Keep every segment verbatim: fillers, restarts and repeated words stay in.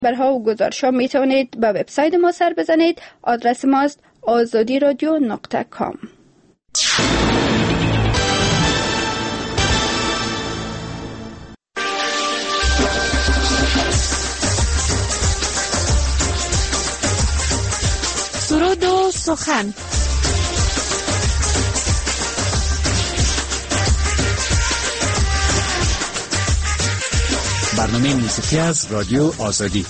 خبرها و گزارش‌ها می توانید به وبسایت ما سر بزنید. آدرس ماست آزادی رادیو نقطه کام. سرود و سخن. برنامه موسیقی از رادیو آزادی.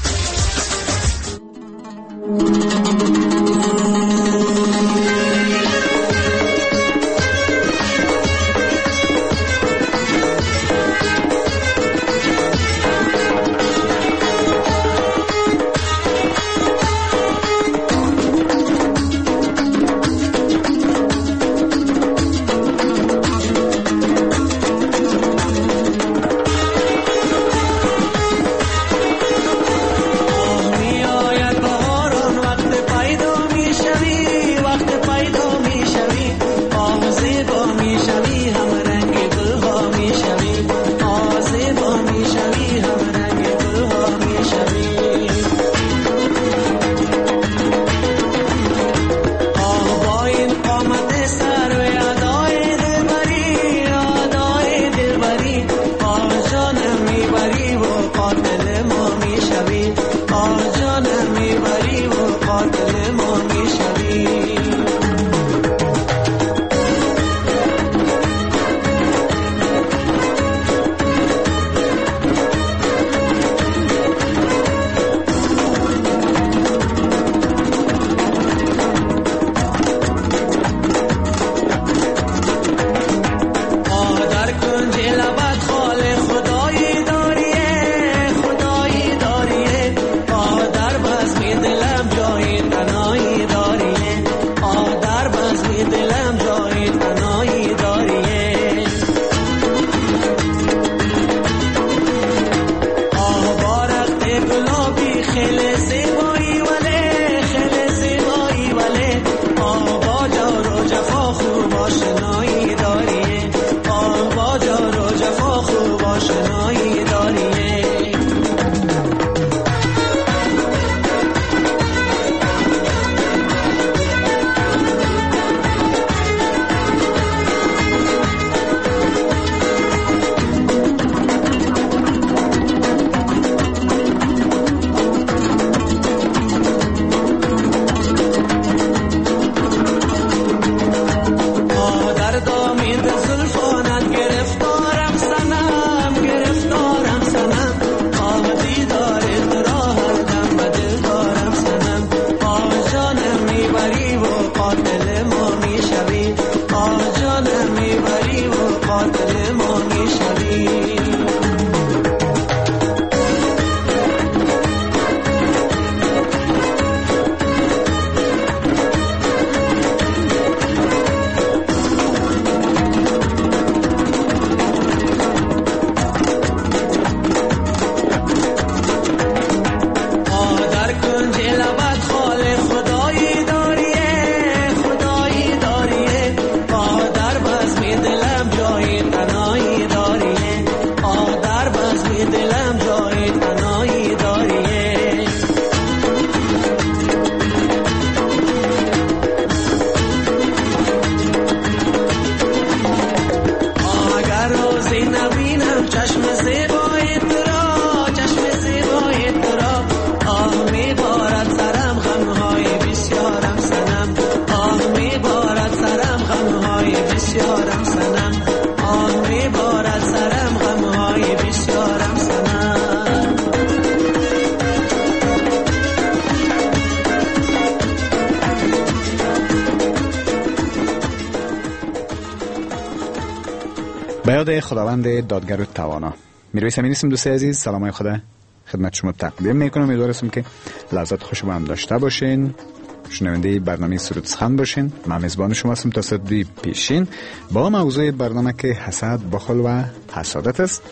به یاد خداوند دادگر و توانا. میرویس امین هستم دوستای عزیز. سلام خدا خدمت شما تقدیم میکنم. امیدوارم که لذت خوش با هم داشته باشین، شنونده برنامه سرود سخن باشین. من میزبان شما هستم تا ساعت دوی پیشین با موضوع برنامه که حسد، بخل و حسادت است.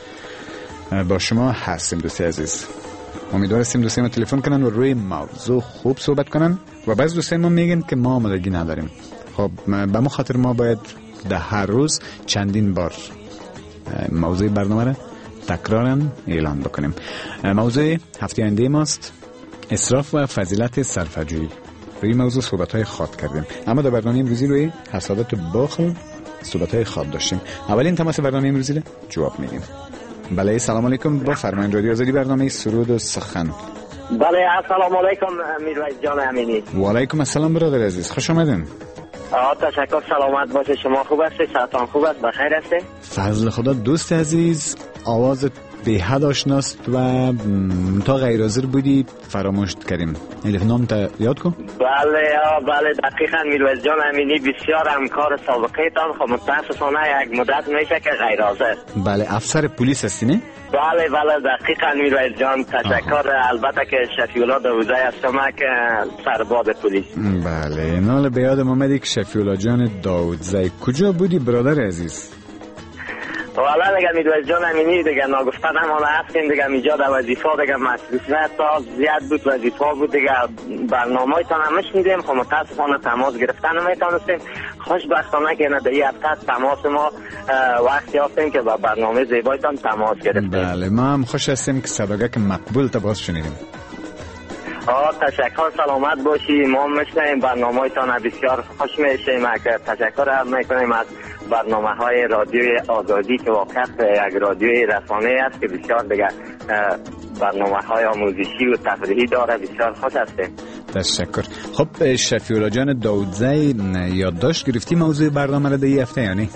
با شما هستیم دوستای عزیز. امیدوارم دوستای ما تلفن کنن و روی موضوع خوب صحبت کنن. و بعض دوستای ما میگن که ما آمادگی نداریم. خب به ما خاطر ما باید ده هر روز چندین بار موضوع برنامه را تکرارا اعلان بکنیم. موضوع هفته آینده ماست اسراف و فضیلت صرفه‌جویی. روی موضوع صحبت‌های خاط کردیم، اما در برنامه امروزی روی حسادت و بخل صحبت‌های خاط داشتیم. اولین تماس برنامه امروزی رو جواب میدیم. بله سلام علیکم، با فرمایید رادیو آزادی برنامه سرود و سخن. بله السلام علیکم میرویس جان امینی. و علیکم السلام برادر عزیز، خوش آمدین. آه تشکر، سلامت باشه. شما خوب هستی؟ صحتان خوب است؟ بخیر هستی؟ فضل خدا. دوست عزیز آواز به حد آشناست و تا غیر حاضر بودی فراموش کردیم. الف نام تا یاد کن. بله آه بله دقیقاً میرویس جان امینی، بسیار همکار سابقه تان. خب متاسفانه یک مدت میشه که غیر حاضر. بله افسر پلیس هستی نه؟ بله بله دقیقاً میرویس جان، تشکر. آها. البته که شفیعالله داوودزی هستم که سرباز پلیس. بله نال به یادم آمدی که شفیعالله جان داوودزی کجا بودی برادر عزیز؟ والا دیگه میرویس جان امینی دیگه ناگفتن همانه هستیم دیگه. اینجا در وظیفه دیگه مصروفیت تا زیاد بود، وظیفه بود دیگه. برنامه هایتان همش میدیم، خب متاسفانه تماس گرفتن نمیتونستیم. خوشبختانه که نه در این هفته تماس ما وقتی هستیم که با برنامه زیبایتان تماس گرفتیم. بله ما هم خوش هستیم که صداگه که مقبول تباس شنیدیم. آه تشکر، سلامت باشی. ما میشنیم برنامه هایتان بسیار خوش میشیم. تشکر هم میکنیم از برنامه های رادیوی آزادی که واقعا یک رادیوی رسانه است که بسیار دیگه برنامه های آموزشی و تفریحی داره. بسیار خوش هستیم. تشکر. خب شفیعالله جان داوودزی یادداشت گرفتی موضوع برنامه را در این هفته یعنی؟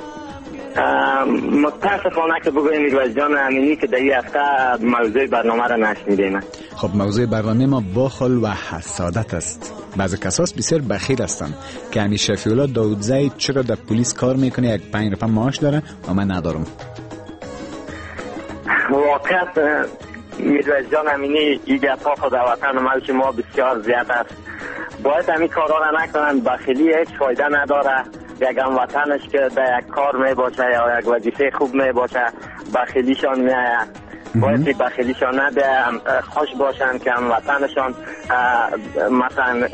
متاسفانه که بگویم میرویس جان امینی که در این هفته موضوع برنامه را نشنیدیم. خب موضوع برنامه ما بخل و حسادت است. بعضی کساس بسیار بخیل هستند که همین شفیعالله داوودزی چرا در پلیس کار میکنه، یک پنج روپیه معاش داره و من ندارم. واقعا میرویس جان امینی این گپا خود وطن ملک ما بسیار زیاد است. باید همین کارا را نکنن. بخیلی هیچ فایده نداره. یک هموطنش که در یک کار می باشه یا یک وظیفه خوب می باشه بخیلیشان می آید. باید بخیلیشان نده، خوش باشن که هموطنشان مثلا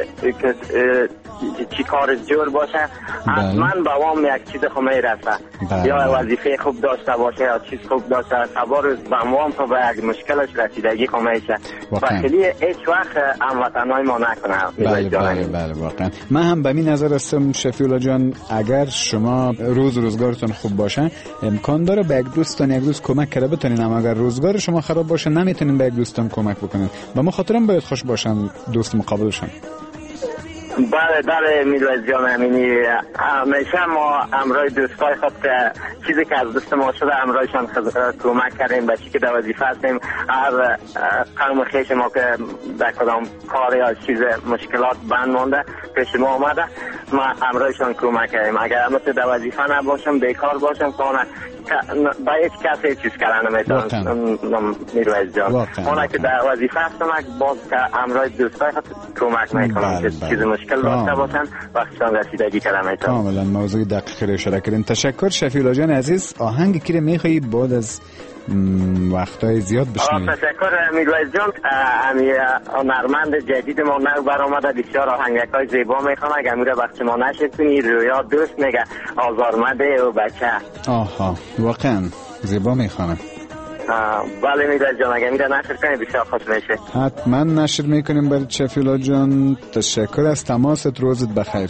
چی کار جور باشه. حتما به وام یک چیز خوب می رسه، یا وظیفه خوب داشته باشه یا چیز خوب داشته سوار به وام تو به یک مشکلش رسیدگی خوب میشه. بخیلی هیچ وقت هموطنهای ما نکنه. بله بله بله واقعا من هم به این نظر هستم شفیعالله جان. اگر شما روز روزگارتون خوب باشه امکان داره به یک دوستان یک روز کمک کرده بتونین، اما اگر روزگار شما خراب باشه نمیتونین به یک دوستان کمک بکنین. به ما خاطرم باید خوش باشن دوست مقابلشون. بله بله میرویس جان امینی، همیشه ما امرای دوستای خود که چیزی که از دست ما شده امرایشان کمک کردیم. بچی که در وظیفه هستیم هر قوم خیش ما که در کدام کار یا چیز مشکلات بند مونده پیش ما آمده ما امرایشان کمک کردیم. اگر مثل در وظیفه نباشم بیکار باشم کنه با هیچ کسی چیز کردن نمیتونم میرویس جان. اونه که در وظیفه هستم باز که امرای دوستای خود کمک میکنم که چیز مشکل داشته باشن وقتشان رسیدگی کردن میتونم. کاملا موضوع دقیق اشاره کردین. تشکر شفیعالله جان عزیز. آهنگی که میخوایی بعد از وقتای زیاد بشنویم؟ تشکر میرویس جان. امی نرمند جدید ما نو برآمده بسیار آهنگای زیبا میخوام. اگر میره وقت ما نشستونی رویا دوست میگه آزارمنده و بچه. آها واقعا زیبا میخوانم. بله میرویس جان اگر میره نشر کنی بسیار خوش میشه. حتما نشر میکنیم برای شفیعالله جان. تشکر از تماست، روزت بخیر.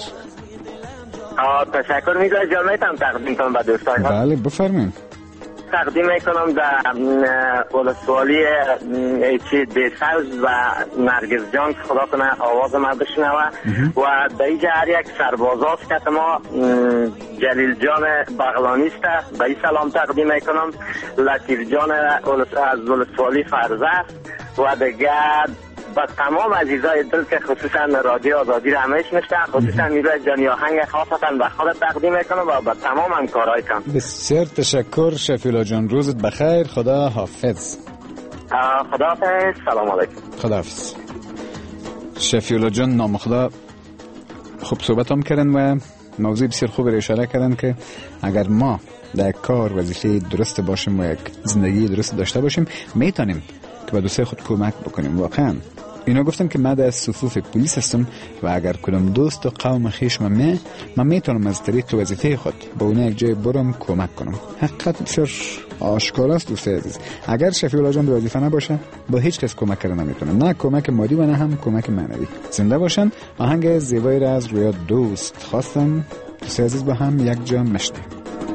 آه تشکر میرویس جان. میتونم تقدیم کنم به دوستای خود؟ بله بفرمایید. تقدیم میکنم در ولسوالی چی دیساوز و نرگس جان خدا کنه آواز ما بشنوه و در اینجا هر یک سربازاست که ما جلیل جان بغلانی است به این سلام تقدیم میکنم. لطیف جان از ولسوالی فرزه است و دیگه با تمام عزیزای دل که خصوصا رادیو آزادی را همه میشناسن، خصوصا میرویس جان آهنگ خاصتا به خودت تقدیم میکنم و با تمام همکارایتان. بسیار تشکر شفیعالله جان. روزت بخیر. خدا حافظ. خدا حافظ. سلام علیکم. خدا حافظ. شفیعالله جان نام خدا خوب صحبت هم کردن و موضوع بسیار خوب را اشاره کردن که اگر ما در کار وظیفه درست باشیم و یک زندگی درست داشته باشیم میتونیم که به دوستای خود کمک بکنیم. واقعا اینا گفتم که من در صفوف پلیس هستم و اگر کدام دوست و قوم خیش من می من میتونم از طریق وظیفه خود با اون یک جای برم کمک کنم. حقیقت بسیار آشکار است دوستای عزیز. اگر شفیع الله جان وظیفه نباشه با هیچ کس کمک کردن نمیتونه، نه کمک مادی و نه هم کمک معنوی. زنده باشن. آهنگ زیبایی را از رویا دوست خواستم. دوستای عزیز با هم یک جا مشنیم.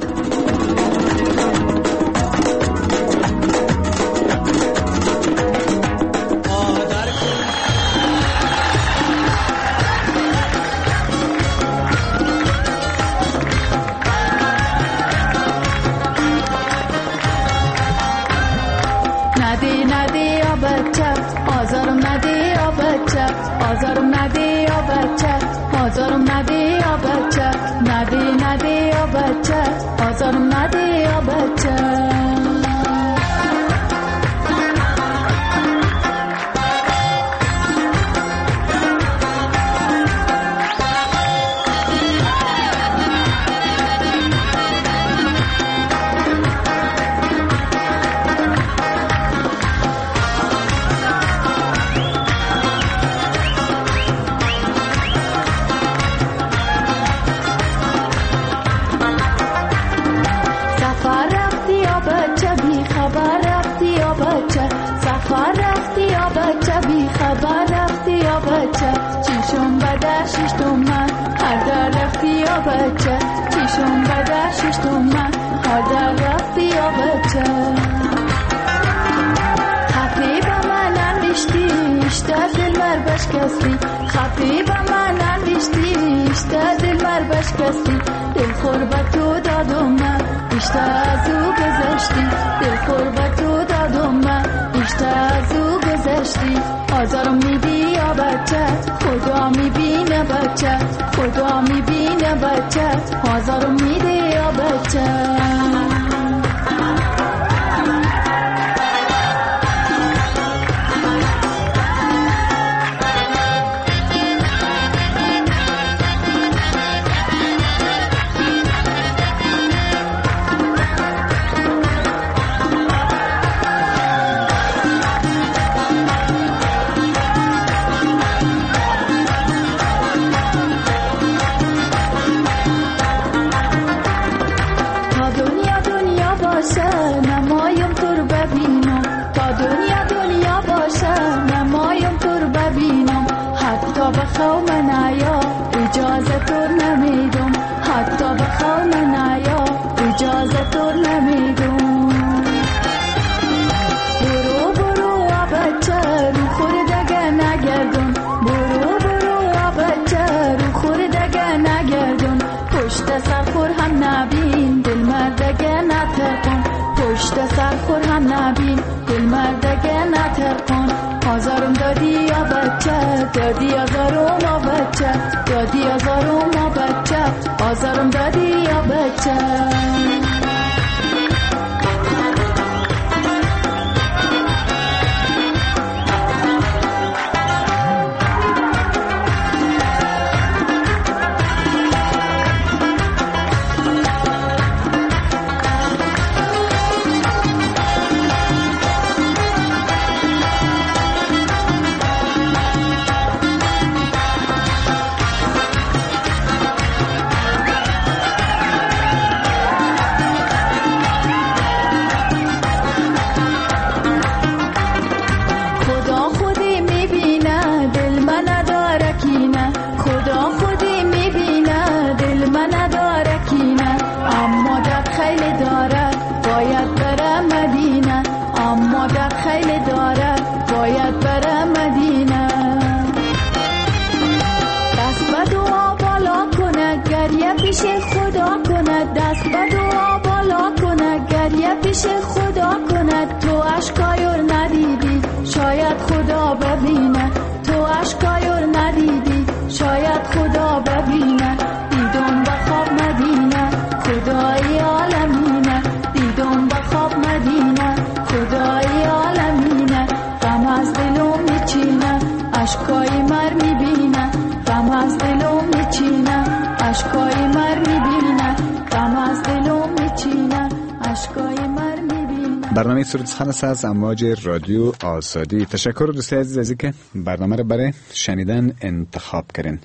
برنامه سرود سخن است از امواج رادیو آزادی. تشکر دوستای عزیز از اینکه برنامه رو برای شنیدن انتخاب کردین.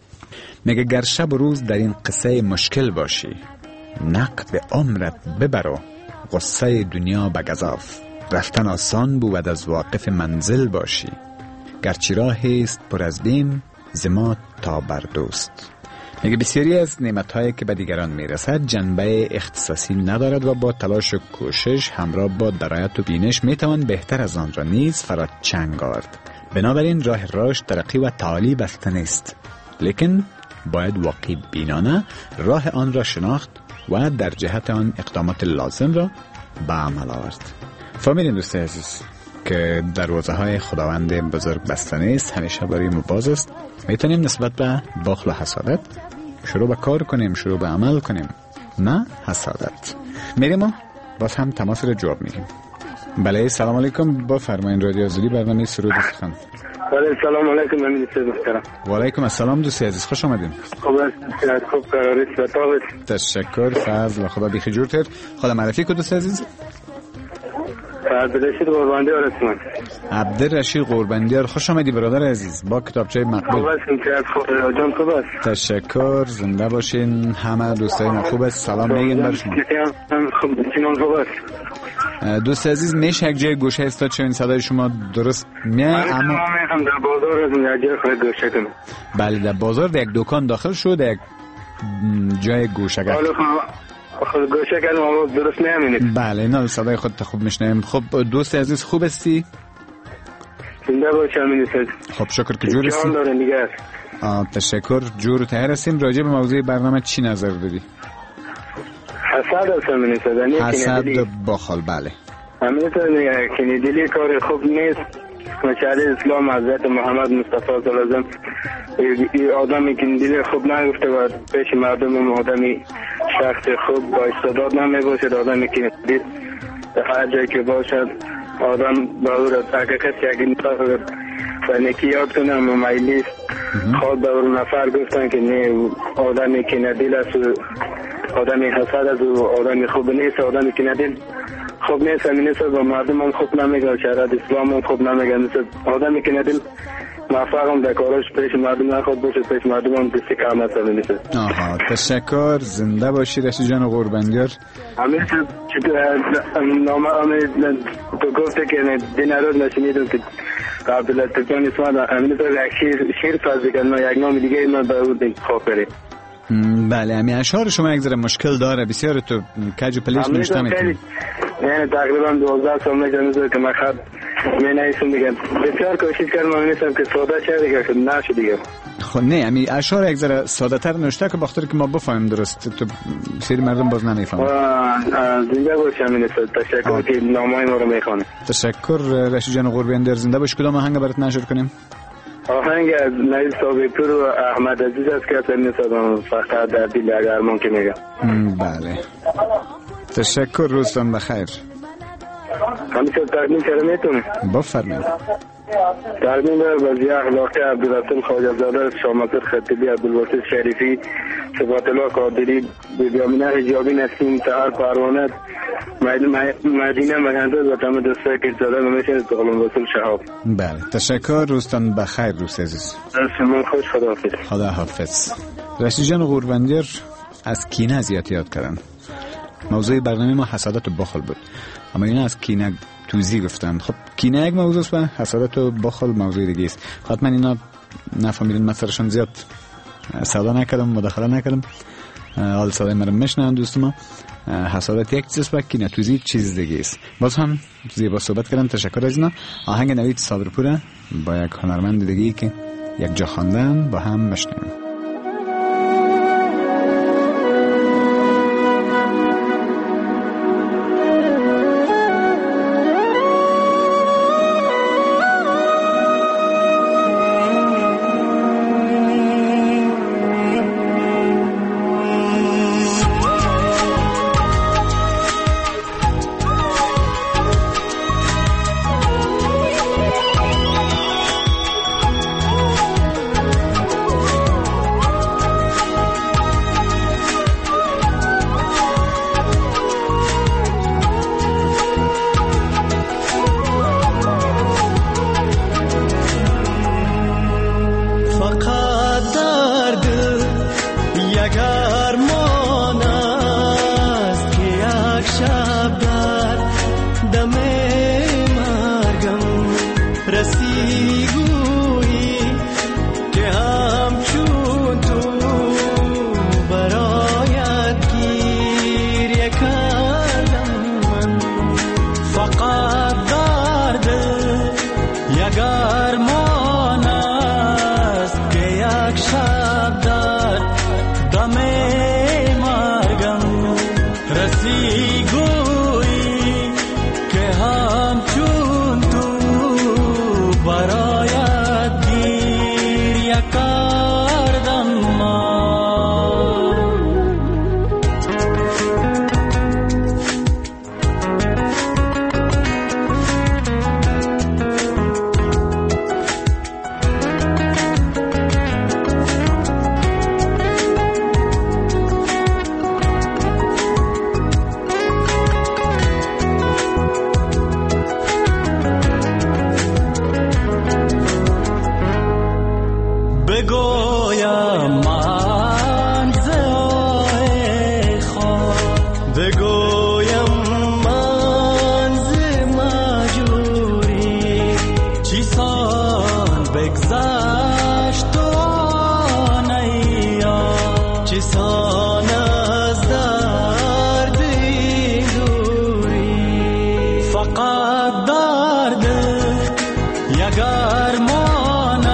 میگه گر شب و روز در این قصه مشکل باشی، نقد عمرت ببرو قصه دنیا به گزاف. رفتن آسان بود از واقف منزل باشی. گرچه راهی است پر از بیم، زما تا بردوست. میگه بسیاری از نعمت‌هایی که به دیگران میرسد جنبه اختصاصی ندارد و با تلاش و کوشش همراه با درایت و بینش میتوان بهتر از آن را نیز فرا چنگ آورد. بنابراین راه رشد، ترقی و تعالی بسته نیست، لیکن باید واقعی بینانه راه آن را شناخت و در جهت آن اقدامات لازم را به عمل آورد. فهمیدین دوست عزیز که دروازه های خداوند بزرگ بسته نیست، همیشه برای ما باز است. میتونیم نسبت به بخل و حسادت شروع به کار کنیم، شروع به عمل کنیم، نه حسادت. میریم و باز هم تماس را جواب میگیم. بله سلام علیکم، با فرمایین رادیو آزادی برنامه سرود سخن. بله سلام علیکم امید محترم. و علیکم السلام دوست عزیز، خوش آمدین. خوب است، خوب قرار است. تشکر، فضل و خدا بیخی جور تر. خدا معرفی کو دوست عزیز. عبدالرشید قربندیار هستم. عبدالرشید قربندیار، خوش آمدی برادر عزیز با کتابچه مقبول. خوب هستیم که از خود جان خوب است. تشکر، زنده باشین. همه دوستای ما خوب است. سلام میگین بر شما. خوب جنان خوب است. دوست عزیز میشه یک جای گوشه استاد شوین صدای شما درست میاد، اما من میخوام در بازار از یک جای خود گوشه کنم. بله در بازار در یک دکان داخل شد، در یک جای گوشه کرد. خود گوشه کردم اما درست نمی‌بینید. بله نه صدای خودت خوب میشنویم. خب دوست عزیز خوب هستی؟ زنده باشم می‌نویسید. خب شکر که جور هستی. جان دارین دیگه. آه تشکر، جور و تهر هستیم. راجع به موضوع برنامه چی نظر داری؟ حسد هستم می‌نویسید. حسد بخل. بله همینطور کنیدلی کار خوب نیست. مشعل اسلام حضرت محمد مصطفی صلی الله علیه و این آدمی که دل خوب نگفته و پیش مردم آدمی شخص خوب با استعداد نمی باشد. آدمی که دل هر جایی که باشد آدم با او را حقیقت که نفر و نکی یاد کنه اما میلیست خود با او نفر گفتن که نه آدمی که ندل است آدمی حسد است و آدمی خوب نیست. آدمی که ندل خوب نیست همین نیست و مردم هم خوب نمیگن، شرط اسلام هم خوب نمیگن. مثل آدمی که ندل موفق هم در کاراش پیش مردم نخواد باشه، پیش مردم هم دستی کم هست همین نیست. آها تشکر، زنده باشی رشید جان قربندیار. همین چطور نامه همین تو گفته که دین روز نشنیدم که عبدالله جان اسمان همین تو یک شیر شیر فرض کردن یک نام دیگه من به اون خواب بریم. بله همین اشعار شما یک ذره مشکل داره، بسیار تو کج و پلیش نوشته میتونی. یعنی تقریبا دوازده سال میشه که من خط می نویسم دیگه. بسیار کوشش کردم من نیستم که ساده شه دیگه که نشه دیگه. خب نه همین اشعار یک ذره ساده تر نوشته که بخاطر که ما بفهمیم درست، تو سری مردم باز نمیفهمن. زنده باشم همین است. تشکر که نامای ما رو میخوانه. تشکر رشید جان قربندیار، زنده باش. کدام آهنگ برات نشر کنیم؟ آهنگ از نایل صابیپور و احمد عزیز است که اصلا نیستم فقط در دل اگر ممکن میگم. بله تشکر، روزتان بخیر. همیشه تقدیم کرده میتونه بفرمایید. تقدیم به وزیر اخلاقی عبدالرسول خواجه زاده، شامسر خطیبی، عبدالواسط شریفی، صفات الله قادری، بیامینه حجابی، نسیم طاهر پروانه، مدینه مهندس و تمام دوستای که زاده نمیشه غلام رسول شهاب. بله تشکر، روزتان بخیر دوست عزیز. شما خوش، خداحافظ. خدا حافظ. رشید جان قربندیار از کینه اذیت یاد کردن. موضوع برنامه ما حسادت و بخل بود، اما اینا از کینه توضیح گفتن. خب کینه یک موضوع است و حسادت و بخل موضوع دیگه است. حتما اینا نفهمیدن، من سرشان زیاد صدا نکردم، مداخله نکردم. حال صدای من میشنن دوست ما. حسادت یک چیز و کینه توضیح چیز دیگه است. باز هم زیبا صحبت کردم، تشکر از اینا. آهنگ نوید صابرپور با یک هنرمند دیگه که یک جا خواندن با هم میشنیم. ارمان است که یک شب در دم مرگم رسی گویی که همچون تو برایت گریه کردم من. بگویم من زای خواب، بگویم من ز مجبوری، چیسان بگذشت و نیا، چیسان از درد دوری، فقط درد یک ارمان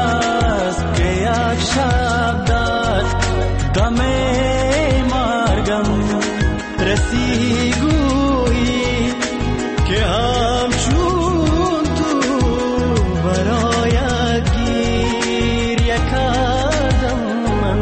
شب در دم مرگم رسی گویی که همچون تو برایت گریه کردم من.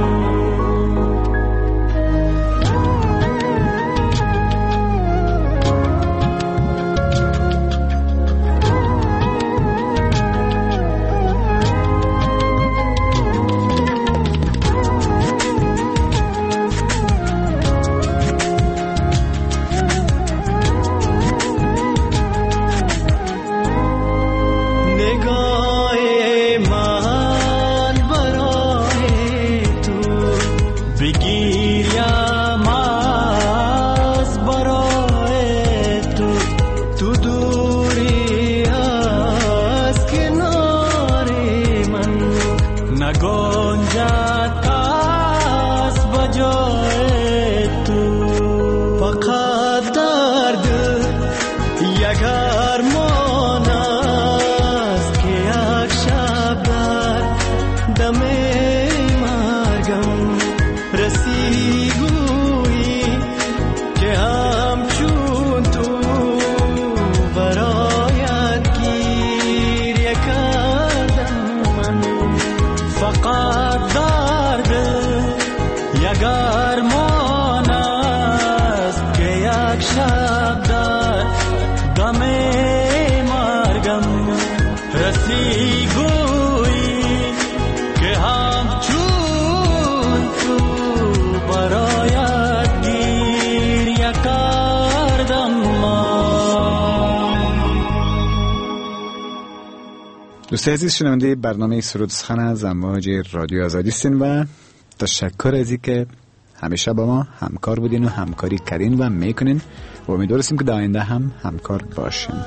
دوست عزیز شنونده برنامه سرود سخن از امواج رادیو آزادی هستین و تشکر از اینکه همیشه با ما همکار بودین و همکاری کردین و میکنین و امیدوار هستیم که در آینده هم همکار باشین.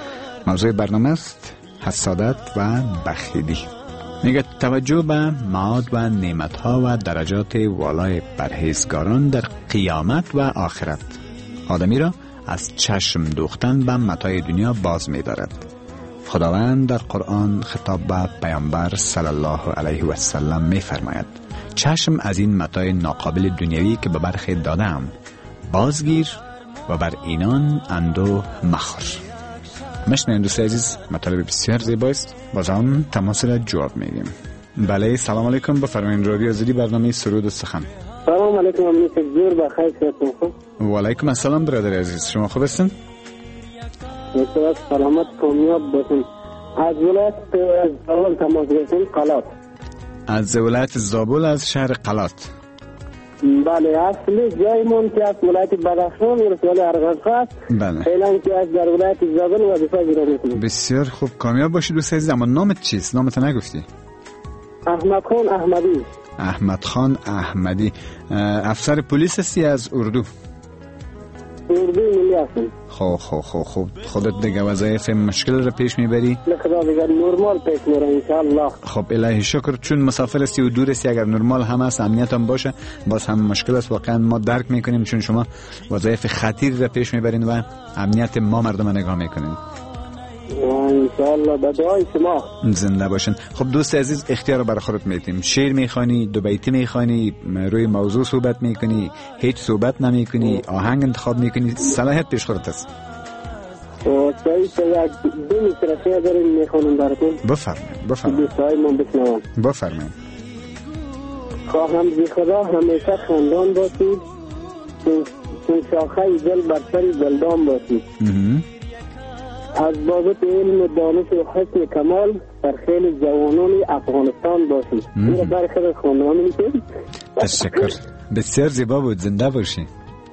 موضوع برنامه است حسادت و بخیلی. میگه توجه به معاد و نعمتها و درجات والای پرهیزگاران در قیامت و آخرت آدمی را از چشم دوختن به متاع دنیا باز می‌دارد. خداوند در قرآن خطاب به پیامبر صلی الله علیه و سلم می‌فرماید چشم از این متاع ناقابل دنیوی که به برخی دادم بازگیر و بر اینان اندوه مخور. مشنوین دوست عزیز، مطالب بسیار زیباست، باز هم تماس را جواب میدیم. بله، سلام علیکم، بفرمایید. رادیو آزادی برنامه سرود و سخن. سلام علیکم، امین تکبیر، بخیر سلامت خوب. و علیکم السلام برادر عزیز، شما خوب هستین؟ بسیار سلامت کامیاب باشین. از ولایت زابل تماس گرفتیم، قلات. از ولایت زابل، از شهر قلات. بله، اصلی جایمون که از ولایت بدخشان ولسوالی ارغنقه است. بله. فعلا که از در ولایت زابل وظیفه اجرا میکنیم. بسیار خوب، کامیاب باشید دوست عزیز. اما نامت چیست؟ نامت نگفتی. احمد خان احمدی. احمد خان احمدی. افسر پلیس هستی از اردو؟ اردو ملی هستم. خب خب خب خب خودت دیگه وظایف مشکل رو پیش میبری؟ خدا دیگه نرمال پیش میره انشاءالله. خب الهی شکر، چون مسافر هستی و دور هستی، اگر نرمال هم هست امنیت هم باشه باز هم مشکل است. واقعا ما درک میکنیم چون شما وظایف خطیر رو پیش میبرین و امنیت ما مردم نگاه میکنین. انشاءالله به دعای شما. زنده باشین. خب دوست عزیز اختیار رو برای خودت میدیم. شعر میخوانی، دو بیتی میخوانی، روی موضوع صحبت میکنی، هیچ صحبت نمیکنی، آهنگ انتخاب میکنی، صلاحیت پیش خودت است. و سعی یک دو مصرفه داریم میخوانم براتون. بفرمایید بفرمایید. دوستای من بشنوم. بفرمایید. خواهم زی خدا همیشه خندان باشید، چون شاخه دل بر سر دلدان باشید. از بابت علم و دانش و حسن کمال در خیل جوانان افغانستان باشید. این را برای خیلی خواندن میکنید. تشکر. بسیار زیبا بود. زنده باشی.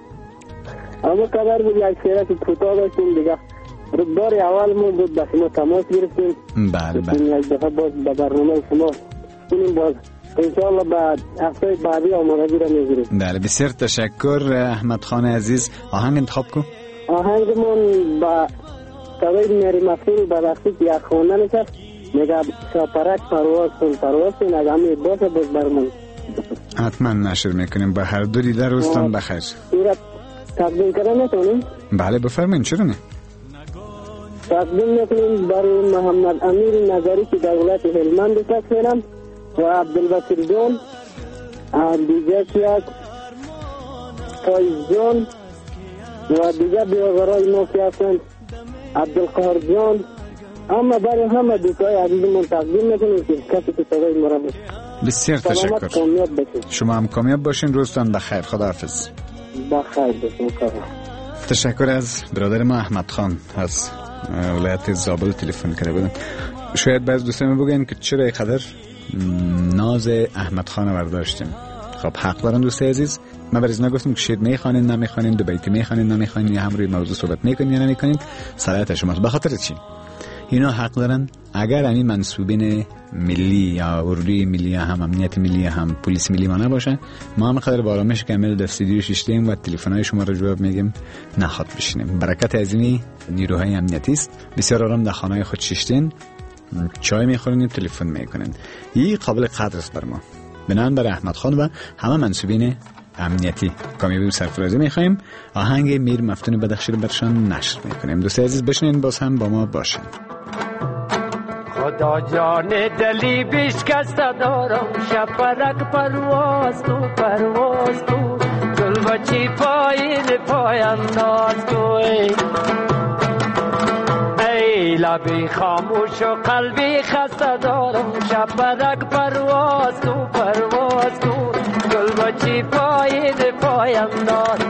اما قدر بود یک شیرک کوتاه داشتیم دیگه. بار اول ما بود به شما تماس گرفتیم. بله بله. یک دفعه باز به برنامه شما کنیم، باز انشاءالله بعد هفته بعدی آمادگی را میگیریم. بله بسیار تشکر احمد خان عزیز. آهنگ انتخاب کن. آهنگمون با سوید میری مفهوم به وقتی یک خانه نشست میگه شاپرک پرواز کن پرواز کن اگه همی باشه باز برمون. حتما نشر میکنیم. با هر دو دیده روزتان بخیر. این را تقدیم کردن نتونیم؟ بله بفرمایید. چرا نه؟ تقدیم میکنیم برای محمد امیر نظری که در ولایت هلمند هستم و عبدالبصیر جان دیگه که فایز جان و دیگه بیاغرای ما که هستند عبدالقهار جان. اما برای همه دوستای عزیزمون تقدیم میکنیم که کسی که صدای مرا بشید. بسیار تشکر. کامیاب باشید. شما هم کامیاب باشین. روزتان بخیر. خداحافظ. بخیر باشین. تشکر از برادر ما احمد خان از ولایت زابل تلفن کرده بودن. شاید بعض دوستان بگن که چرا اینقدر ناز احمد خان برداشتیم. خب حق دارن دوست عزیز. ما برای اینا گفتم که شعر میخوانین نمیخوانین، دو بیتی میخوانین نمیخوانین، یا هم روی موضوع صحبت میکنین یا نمیکنین، صلاحیت شماست. به خاطر چی؟ اینا حق دارن. اگر همین منصوبین ملی یا اردوی ملی هم امنیت ملی هم پلیس ملی ما نباشه، ما هم قدر با آرامش کامل در استودیو شیشتیم و تلفن‌های شما رو جواب میگیم نخواد بشینیم. برکت عظیمی نیروهای امنیتی است. بسیار آرام در خانه‌های خود شیشتین، چای میخورین، تلفن میکنین. این قابل قدر است بر ما. بنابراین برای احمد خان و همه منصوبین امنیتی کامیابی و سرفرازی میخوایم. آهنگ میر مفتون بدخشی رو برشان نشر میکنیم. دوست عزیز بشنین، باز هم با ما باشین. خدا جان دلی بشکسته دارم، شپرک پرواز تو پرواز تو، گل بچی پایین پای انداز تو. ای لبی خاموش و قلبی خسته دارم، شپرک پرواز تو پرواز تو، گل بچی پایین پای انداز.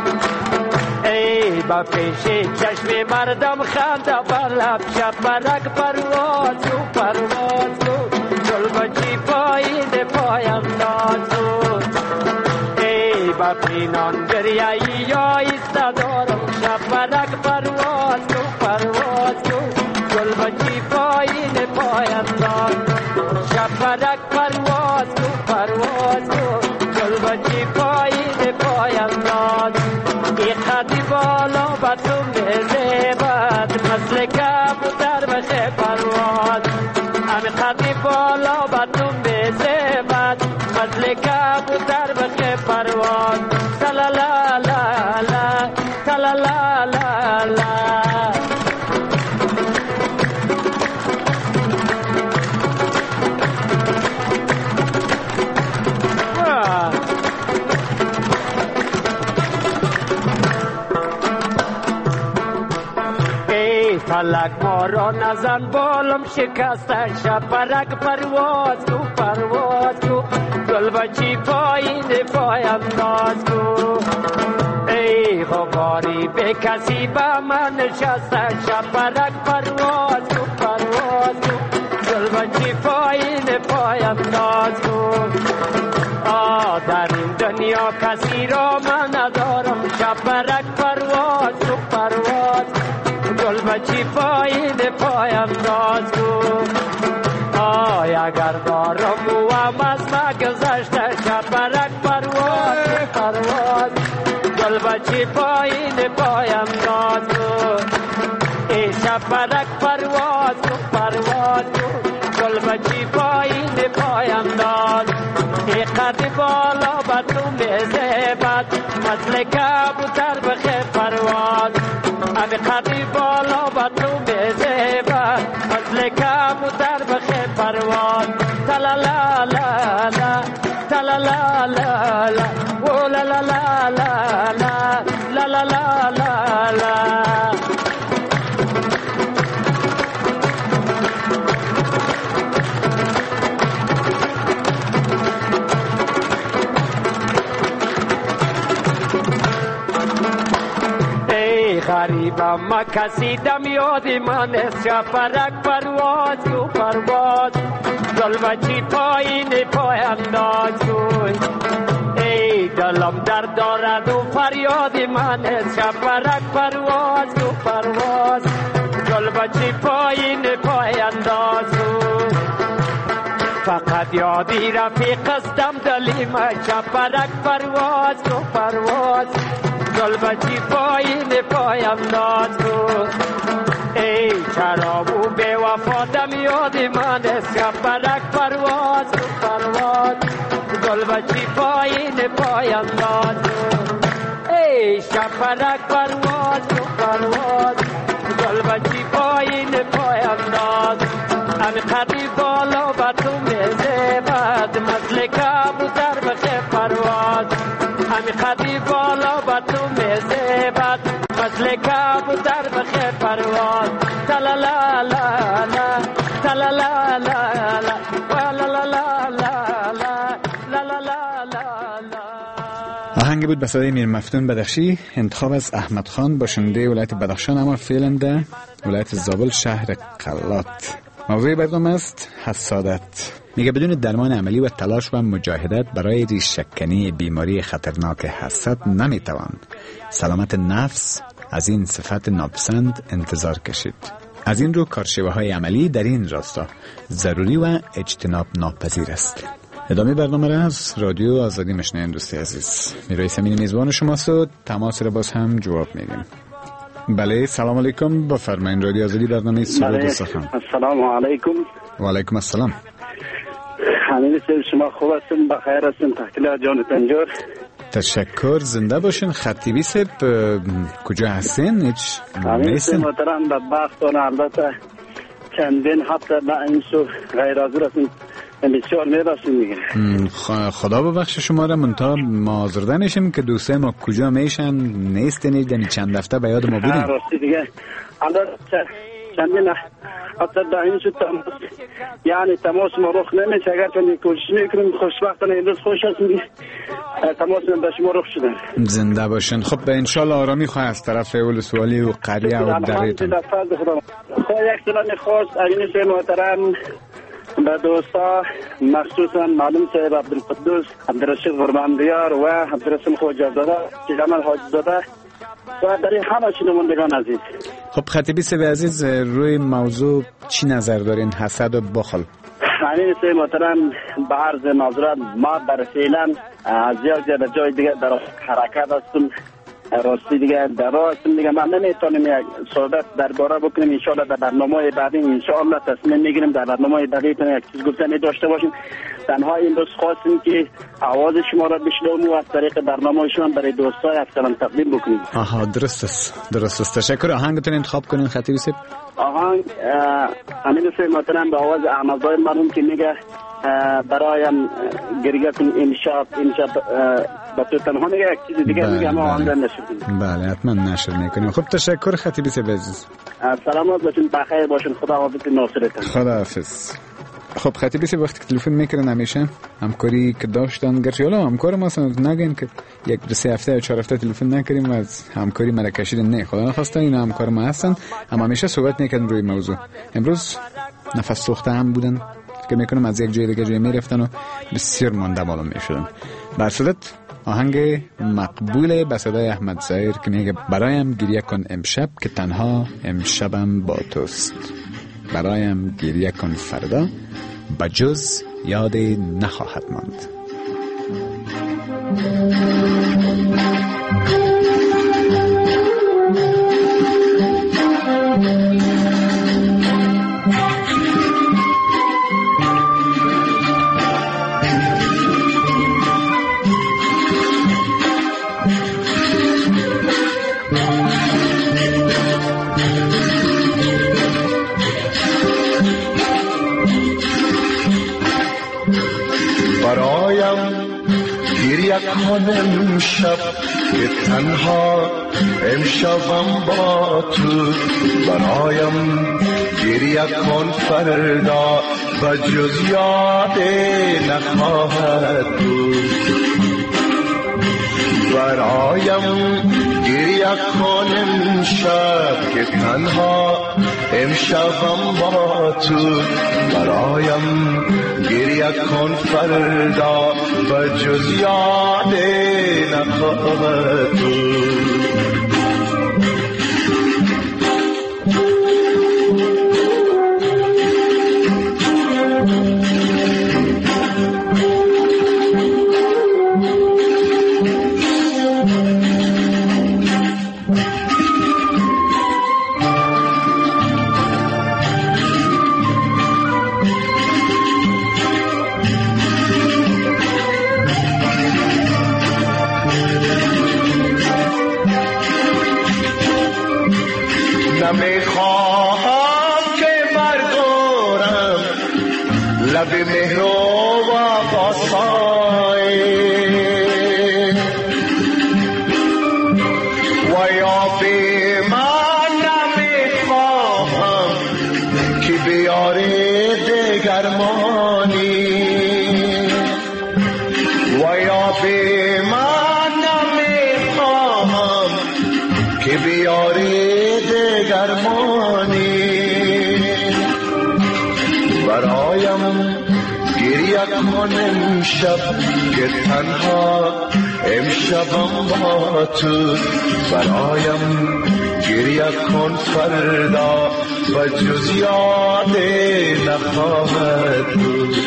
ای با پیش چشم مردم خنده بر لب، شپرک پرواز تو پرواز تو، گل بچی پایین پای انداز تو. ای با پینان دریایی یا ایسته دارم، شپرک پرواز تو پرواز تو، گل بچی پایین پای انداز. شپرک پرواز تو پرواز تو، گل بچی پایین پای انداز. ای خطی بالا با تو میزیبد، مثل کبوتر بشه پرواز. امی خطی بالا با تو میزیبد، مثل کبوتر بشه پرواز. تلالا لا لا تلالا لا لا. فلک ما را نزن بالم شکسته، شپرک پرواز کو پرواز کو، گل بچی پایین پای انداز کو. ای غباری به کسی با من نشسته، شپرک پرواز کو پرواز کو، گل بچی پایین پای انداز کو. آ در این دنیا کسی را من ندارم، شپرک پرواز کو پرواز، گل بچی پایین پای انداز کو. آی اگر دارم و هم از ما گذشته، شپرک پرواز پرواز، گل بچی پایین پای انداز کو. ای شپرک پرواز پرواز، گل بچی پایین پای انداز. ای قد بالا با تو میزیبد، مثل کبوتر بخه پرواز. امی قدی بالا با تو میزیبد، la la la la, oh la la la la la, la la la la la. غریبم ما کسی دم یاد من است شپرک پرواز کو پرواز گلبچی پایین پای انداز کوی ای دلم درد دارد و فریاد من است شپرک پرواز کو پرواز گلبچی پایین پای انداز کوی فقط یادی رفیق استم دلیم شپرک پرواز کو پرواز گلبچی پایین پایم داد کن ای چرابو به وفا دم یاد من است شپرک پرواز پرواز گلبچی پایین پایم داد کن ای شپرک پرواز پرواز گلبچی پایین پایم داد امی قدی بالا با تو میزبد مثل کبوتر بخه پرواز امی قدی بالا با تو میزبد مثل کبوتر بخه پرواز تلا لا لا لا تلا لا لا لا لا لا لا لا لا لا لا. آهنگ بود به صدای میر مفتون بدخشی، انتخاب از احمد خان، باشنده ولایت بدخشان اما فعلا در ولایت زابل شهر قلات. موضوع برنامه است حسادت. میگه بدون درمان عملی و تلاش و مجاهدت برای ریشه‌کنی بیماری خطرناک حسد نمیتوان سلامت نفس از این صفت ناپسند انتظار کشید. از این رو کارشیوه‌های عملی در این راستا ضروری و اجتناب ناپذیر است. ادامه برنامه را از رادیو آزادی میشنوید دوستی عزیز. میرای سمین میزبان شماست و تماس را باز هم جواب میدیم. بله سلام علیکم، بفرمایید رادیو آزادی برنامه سرود و سخن. السلام علیکم. و علیکم السلام. همین سر شما خوب هستین، بخیر هستین، تحلیل جان تنجور. تشکر، زنده باشین. خطیبی سب کجا هستین؟ هیچ نیستین؟ همین محترم بدبختانه البته چندین هفته با این سو غیر حاضر هستین، بسیار میبستین دیگه. خدا ببخش شما را، منتها ما آزرده میشیم که دوسته ما کجا میشن نیستین، یعنی چند هفته به یاد ما بودیم. راستی دیگه البته چندین حتی در این شد تماس، یعنی تماس ما رخ نمیشه. اگر چندین کوشش میکنیم خوشبختانه امروز خوش هستیم تماس در شما رخ شدن. زنده باشن. خب به انشالله آرامی خواه از طرف ولسوالی و قریه و دریتون. خواه یک سلام خواست این سه محترم به دوستا مخصوصا معلوم صاحب عبدالقدوس، عبدالرشید قرباندیار و عبدالرسیم خوجزاده، جمال حاجزاده و در همه شنوندگان عزیز. خب خطیبی سب عزیز، روی موضوع چی نظر دارین؟ حسد و بخل. همین سه محترم به عرض معذرت، ما در فعلا از یک جای دیگه در حرکت هستم. راستی دیگه در راه هستم دیگه، من نمیتونم یک صحبت درباره بکنیم. انشاءالله در برنامه بعدی انشاءالله تصمیم میگیریم در برنامه بعدی یک چیز گفتنی داشته باشیم. تنها این روز خواستیم که آواز شما را بشنویم و از طریق برنامه شما برای دوستای اکثرا تقدیم بکنیم. آها درست است، درست است. تشکر. آهنگتون انتخاب کنین خطیبی صاحب. آهنگ امین سه محترم به آواز احمدزاده مرحوم که میگه برایم گریه کن امشب امشب با تو تنها میگه یک چیز دیگه میگه ما آن نشدیم. بله حتما نشر میکنیم. خب تشکر خطیبی صاحب عزیز. سلامت باشین، بخیر باشین، خدا حافظ ناصرتون. خدا حافظ. خب خطیبی صاحب وقتی که تلفن میکردن همیشه همکاری که داشتن، گرچه حالا همکار ما اصلا نگین که یک دو سه هفته یا چهار هفته تلفن نکردیم و از همکاری مرا کشیدن، نه خدا نخواسته اینا همکار ما هستن، اما همیشه صحبت میکردن روی موضوع. امروز نفس سوخته هم بودن که میکنم از یک جای دیگه جای میرفتن و بسیار مانده معلوم میشدن. بر صورت آهنگ مقبول به صدای احمد ظاهر که میگه برایم گریه کن امشب که تنها امشبم با توست، برایم گریه کن فردا بجز یاد نخواهد ماند. برایم گریه کنم امشب که تنها امشبم با تو برایم گریه کن فردا و جز یاد نخواهد بود برایم گریه کن امشب که تنها امشبم با تو برایم گریه کن فردا و جز یاد نخواهد بود نمیخواهم که برگورم لب مهر و وفای و یا به من نمیخواهم که بیاره دگرمانی و یا به من نمیخواهم که بیاره درمانی برایم گریه کن امشب که تنها امشبم با تو برایم گریه کن فردا و جز یاد نخواهد بود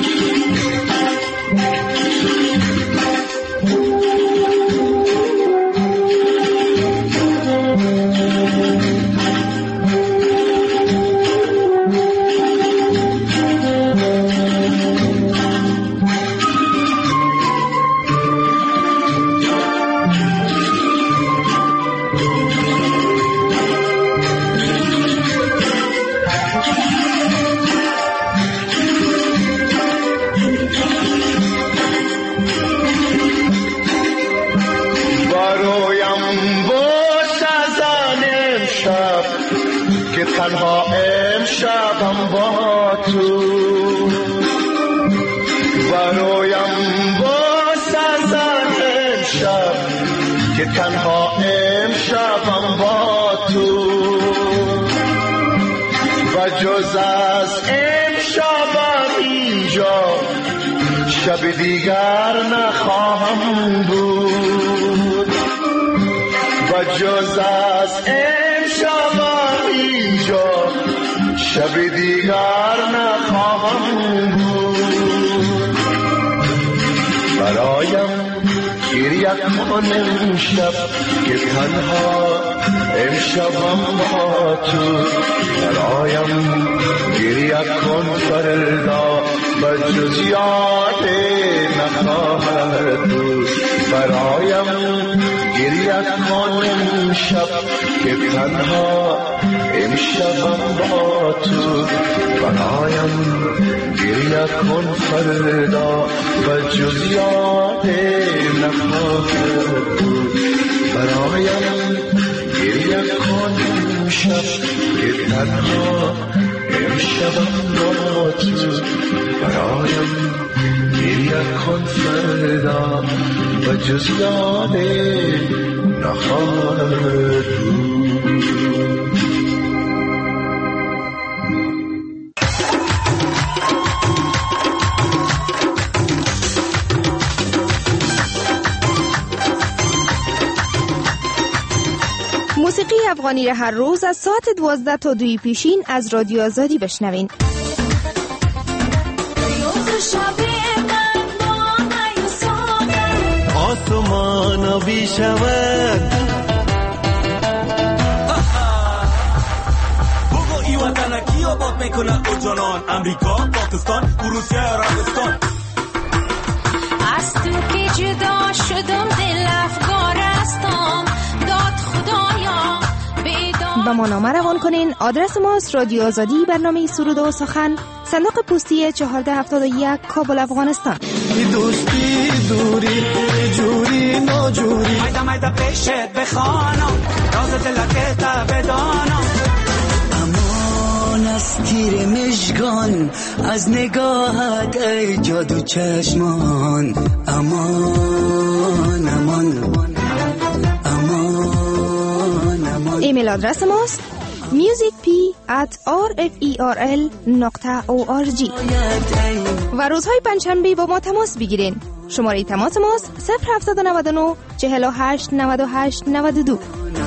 تنها امشبم با تو برایم باز از امشب که تنها امشبم با تو و جز از امشبم اینجا شب دیگر نخواهم بود و جز از امشبم اینجا شب دیگر نخواهم بود برایم گریه کن امشب که تنها امشبم با تو برایم گریه کن فردا و جز یاد نخواهد بود برایم گریه کن امشب که تنها امشبم با تو برایم گریه کن فردا و جز یاد نخواهد بود برایم گریه کن امشب که تنها امشبم با تو برایم گریه کن فردا و جز یاد نخواهد بود موسیقی افغانی را هر روز از ساعت دوازده تا دوی پیشین از رادیو آزادی بشنوین. آسمان بی شود بگو ای وطن کی آباد میکنه او جانان امریکا، پاکستان، روسیه، عربستان از تو که جدا شدم دل افگارستم داد خدایا و ما نامه روان کنین. آدرس ماست رادیو آزادی برنامه سرود و سخن، صندوق پستی چهارده هفتاد و یک، کابل، افغانستان. دوستی دوری ناجوری مایده مایده پیشت بخوانم راز دلت تا بدانم امان از تیر مشگان از نگاهت ای جادو چشمان امان امان امان امان. ایمیل آدرس ماست musicp at rferl نقطه org و روزهای پنجشنبه با ما تماس بگیرین. شماره تماس ماست صفر هفت نه نه چهل و هشت نود و هشت نود و دو.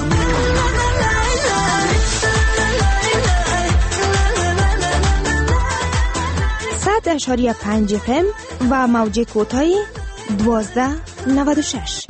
صد اشاری پنج فم و موج کوتاه دوازده نود و شش.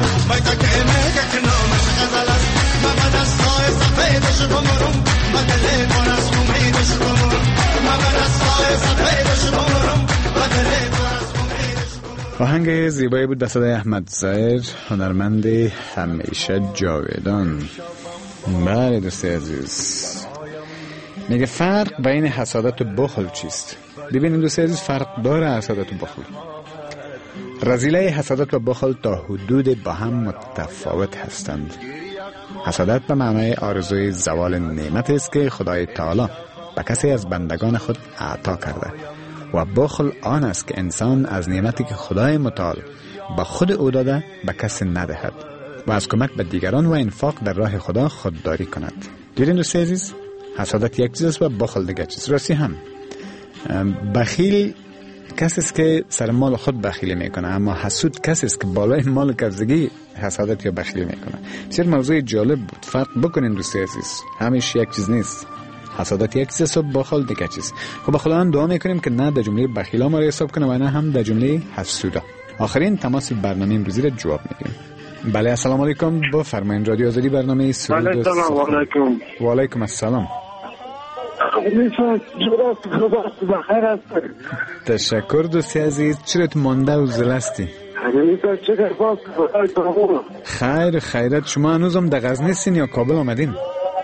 آهنگ زیبایی بود در صدای احمد ظاهر، هنرمند همیشه جاودان. بله دوستی عزیز، میگه فرق بین حسادت و بخل چیست؟ ببینید دوستی عزیز، فرق داره حسادت و بخل. رذیله حسادت و بخل تا حدود با هم متفاوت هستند. حسادت به معنای آرزوی زوال نعمت است که خدای تعالی به کسی از بندگان خود عطا کرده و بخل آن است که انسان از نعمتی که خدای متعال به خود او داده به کسی ندهد و از کمک به دیگران و انفاق در راه خدا خودداری کند. دیدین دوستی عزیز، حسادت یک چیز است و بخل دیگر چیز. راستی هم بخیل کسی است که سر مال خود بخیلی میکنه، اما حسود کسی است که بالای مال قرضگی حسادت یا بخیلی میکنه. بسیار موضوع جالب بود. فرق بکنین دوستی عزیز، همیشه یک چیز نیست. حسادت یک چیز است و بخل دیگر چیز. خب خداوند دعا میکنیم که نه در جمله بخیلا ما را حساب کنه و نه هم در جمله حسودا. آخرین تماس برنامه امروزی را جواب میدیم. بله السلام علیکم، با فرمایید رادیو آزادی برنامه سرود و سلام. و علیکم. و علیکم السلام. تشکر دوستی عزیز. چرا تو مانده و زلستی؟ خیر خیرت. شما هنوزم در غزنی هستین یا کابل آمدین؟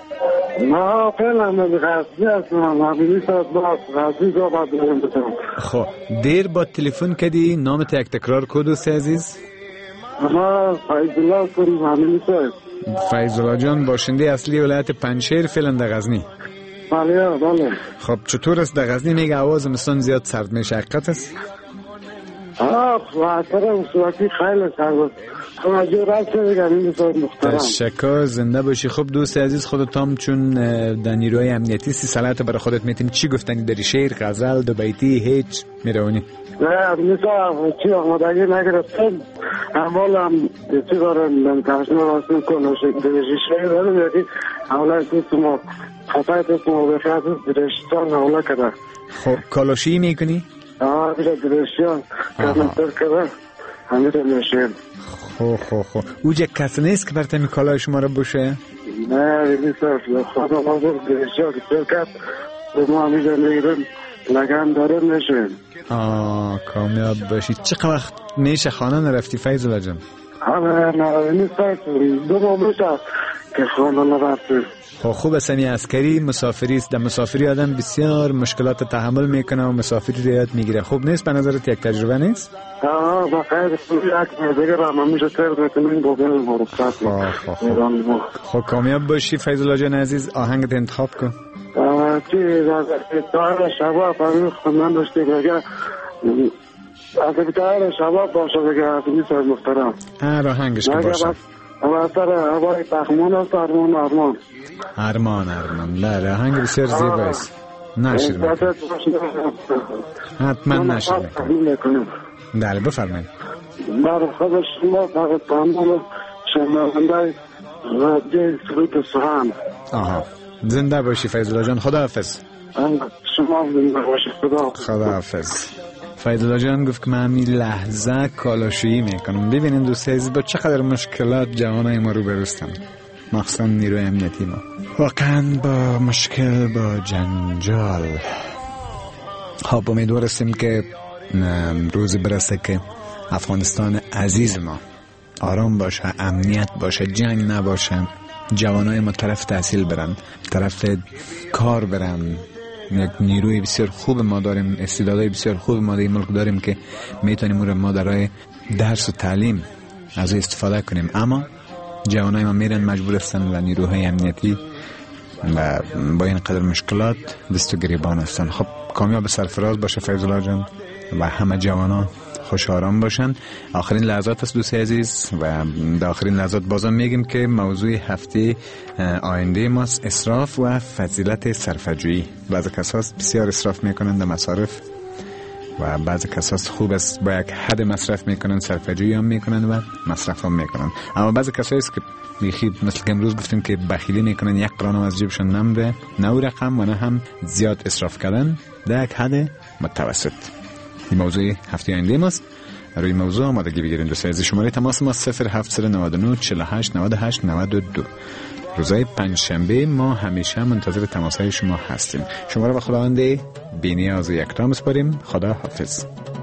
نه فعلا من غزنی هستم. همینی ساعت باز غزنی را باید بریم بترم. خب دیر با تلفن کردی، نامت یک تکرار کو دوستی عزیز؟ ما فیضالله کنیم. همینی ساعت فیضالله جان باشنده اصلی ولایت پنجشیر، فعلا در غزنی. بله بله. خب چطور است در غزنی؟ میگه هوا زمستان زیاد سرد میشه، حقیقت است؟ آه خواهترم صورتی خیلی سرد است. توجه راست بگم این بسید مخترم. تشکر، زنده باشی. خب دوست عزیز خودت هم چون در نیروی امنیتی سی سالت برای خودت میتونی چی گفتنی داری؟ شعر، غزل، دو بیتی، هیچ میرونی؟ نه مثلا چی آمادگی نگرفتم. اول هم چی دارم کشنه واسم کنم شکل شعر دارم یکی اولا کسی ما خطایت است ما بخیاد درشتان اولا کرده. خب کالاشی میکنی؟ آه بیره درشتان کارنتر کرده همین رو میشه. خب خب خب اوجه کسی نیست که برتمی کالای شما رو بشه؟ نه نیست. خدا مازور درشتان کسر کرد و ما همین رو میگرم لگن دارم نشویم. آه کامیاب باشی. چقدر وقت میشه خانه نرفتی فیضالله جان؟ همه نه نیست. دو ماه میشه که خانه نرفتی. خب خوب است. همی عسکری مسافری است. در مسافری آدم بسیار مشکلات تحمل میکنه و مسافری رو یاد میگیره. خوب نیست به نظرت؟ یک تجربه نیست؟ آه بخیر یک دیگه را من میشه ترد میکنیم با بین مرکت. خب کامیاب باشی فیضالله جان عزیز. آهنگت انتخاب کن. چی تایر شباب فرمی خواندن داشته بگه از تایر شباب باشه بگه از نیست از محترم. هر آهنگش که باشه. و اثر هوای تخمون است. ارمان ارمان ارمان ارمان. بله آهنگ بسیار زیبا است. نشر میکنم. حتما نشر میکنم. بله بفرمایید. برای خود شما فقط تمام شنونده رادیو سرود سخن. آها زنده باشی فیضالله جان. خدا حافظ. شما زنده باشی. خدا خدا حافظ. فیضالله جان گفت که من همین لحظه کالاشویی میکنم. ببینیم دوست عزیز با چقدر مشکلات جوانای ما رو بروستن، مخصوصا نیروی امنیتی ما واقعا با مشکل، با جنجال. خب امیدوار هستیم که روز برسه که افغانستان عزیز ما آرام باشه، امنیت باشه، جنگ نباشه، جوانای ما طرف تحصیل برن، طرف کار برن. یک نیروی بسیار خوب ما داریم، استعدادهای بسیار خوب ما در این ملک داریم که میتونیم اون رو ما درای درس و تعلیم از استفاده کنیم. اما جوانای ما میرن مجبور هستن و نیروهای امنیتی و با این قدر مشکلات دست و گریبان هستن. خب کامیاب سرفراز باشه فیض الله جان و همه جوانان خوش آرام باشن. آخرین لحظات است دوست عزیز و در آخرین لحظات بازم میگیم که موضوع هفته آینده ماست اسراف و فضیلت صرفه‌جویی. بعضی کسا بسیار اسراف میکنن در مصارف و بعضی کسا خوب است با یک حد مصرف میکنن، صرفه‌جویی هم میکنن و مصرف هم میکنن. اما بعضی کسا است که میخی مثل که امروز گفتیم که بخیلی میکنن، یک قران از جیبشون نمده، نه رقم و نه هم زیاد اسراف کردن، در یک حد متوسط. این موضوع هفته آینده ماست. روی موضوع آمادگی بگیرین دوست عزیز. شماره تماس ما صفر هفت نه نه چهل و هشت نود و هشت نود و دو. روزهای پنجشنبه ما همیشه منتظر تماسهای شما هستیم. شما را به خداوند بی‌نیاز و یکتا می‌سپاریم. خدا حافظ.